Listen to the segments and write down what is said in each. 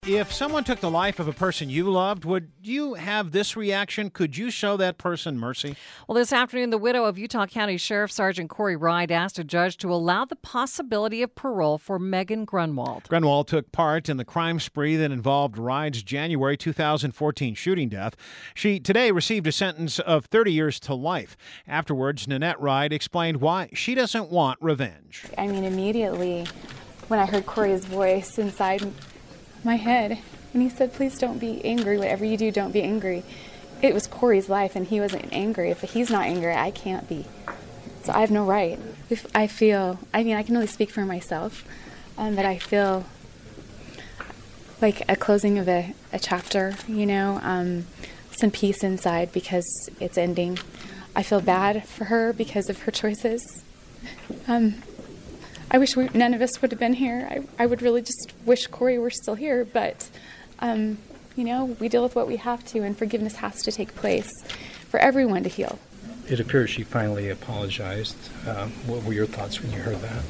If someone took the life of a person you loved, would you have this reaction? Could you show that person mercy? Well, this afternoon, the widow of Utah County Sheriff Sergeant Corey Wright asked a judge to allow the possibility of parole for Megan Grunwald. Grunwald took part in the crime spree that involved Wright's January 2014 shooting death. She today received a sentence of 30 years to life. Afterwards, Nanette Wright explained why she doesn't want revenge. Immediately when I heard Corey's voice inside my head, and he said, "Please don't be angry. Whatever you do, don't be angry." It was Corey's life, and he wasn't angry. If he's not angry, I can't be. So I have no right. If I feel, I can only speak for myself, but I feel like a closing of a chapter, some peace inside because it's ending. I feel bad for her because of her choices. I wish none of us would have been here. I would really just wish Corey were still here, but, we deal with what we have to, and forgiveness has to take place for everyone to heal. It appears she finally apologized. What were your thoughts when you heard that?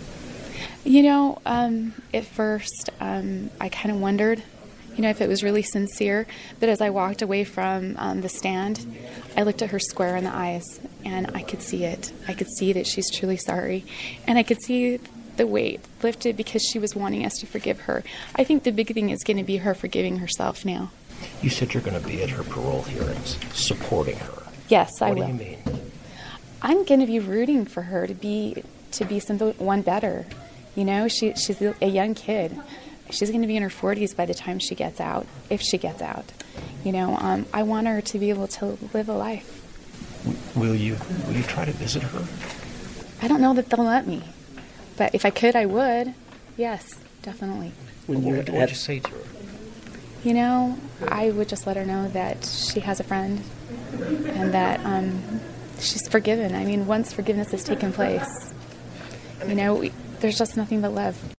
At first, I kind of wondered, if it was really sincere, but as I walked away from the stand, I looked at her square in the eyes, and I could see it. I could see that she's truly sorry, and I could see the weight lifted because she was wanting us to forgive her. I think the big thing is going to be her forgiving herself now. You said you're going to be at her parole hearings, supporting her. Yes, I will. What do you mean? I'm going to be rooting for her to be someone better. She's a young kid. She's going to be in her 40s by the time she gets out, if she gets out. I want her to be able to live a life. Will you try to visit her? I don't know that they'll let me. But if I could, I would. Yes, definitely. What would you say to her? I would just let her know that she has a friend and that she's forgiven. Once forgiveness has taken place, there's just nothing but love.